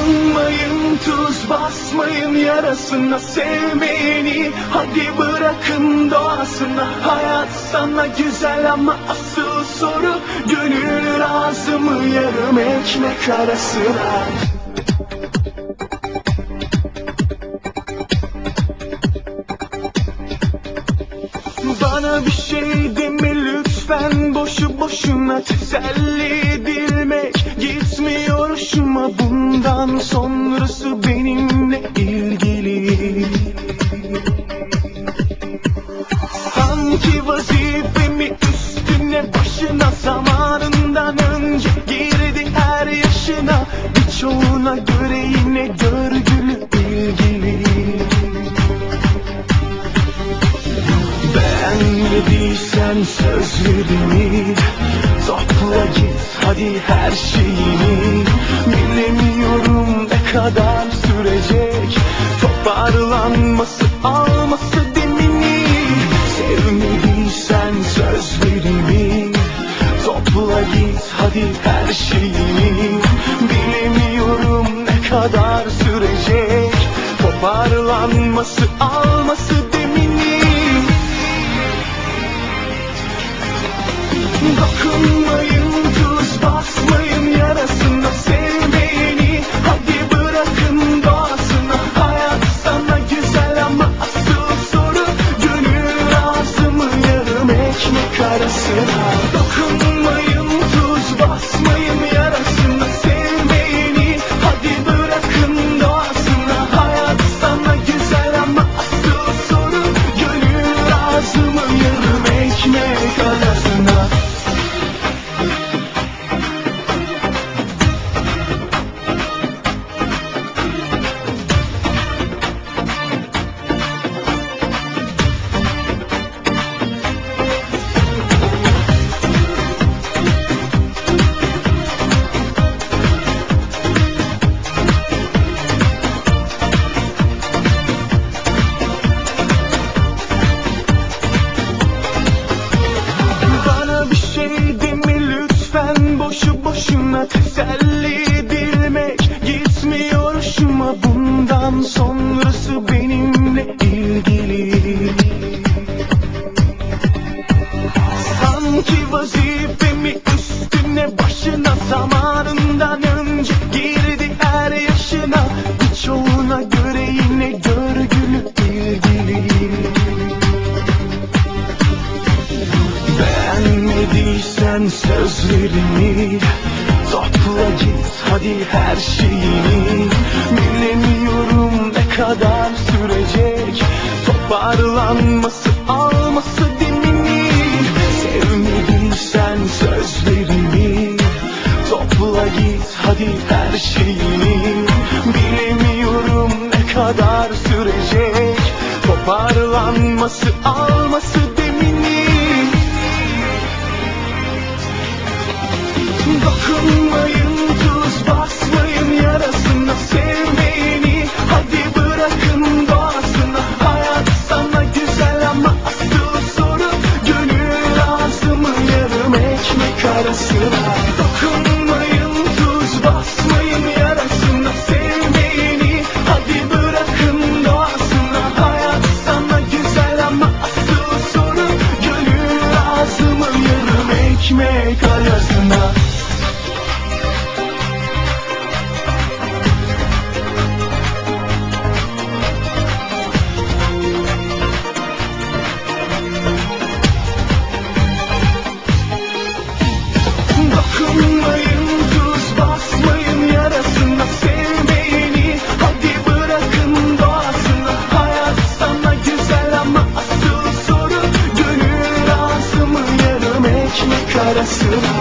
Dokunmayın, tuz basmayın yarasına, sevmeyeni hadi bırakın doğasına. Hayat sana güzel ama asıl soru, gönül razı mı yarım ekmek arasına? Bana bir şey deme lütfen, boşu boşuna teselli edilmek gitmiyor hoşuma. Bundan sonrası benimle ilgili. Sanki vazifemi üstüne başına zamanından önce girdi her yaşına. Birçoğuna göre yine görgülü ilgili. Beğenmediysen sözlerimi topla git hadi her şeyini. Bilemiyorum ne kadar sürecek toparlanması, alması demini. Sevmediysen sözlerimi topla git hadi her şeyini. Bilemiyorum ne kadar sürecek toparlanması, alması demini. Dokunmayın, tuz basmayın yarasına, sevmeyeni hadi bırakın doğasına. Hayat sana güzel ama asıl soru, gönül razı mı yarım ekmek arasına? Dokunmayın, tuz basmayın yarasına, sevmeyeni hadi bırakın doğasına. Hayat sana güzel ama asıl soru, gönül razı mı yarım ekmek arasına? Bana bir şey deme lütfen, boşu boşuna teselli edilmek gitmiyor hoşuma. Bundan sonrası benimle ilgili. Sanki vazifemi üstüne başına zamanından önce girdi her yaşına. Birçoğuna göre yine görgülü ilgili. Beğenmediysen sözlerimi topla git hadi her şeyini. Bilemiyorum ne kadar sürecek toparlanması, alması demini. Sevmediysen sözlerimi topla git hadi her şeyini. Bilemiyorum ne kadar sürecek toparlanması, alması demini. Dokunmayın, tuz basmayın yarasına, sevmeyeni hadi bırakın doğasına. Hayat sana güzel ama asıl soru, gönül razı mı yarım ekmek arasına? Dokunmayın, tuz basmayın yarasına, sevmeyeni hadi bırakın doğasına. Hayat sana güzel ama asıl soru, gönül razı mı yarım ekmek arasına? Dokunmayın, tuz basmayın yarasına, sevmeyeni hadi bırakın doğasına. Hayat sana güzel ama asıl soru, gönül razı mı yarım ekmek arasına?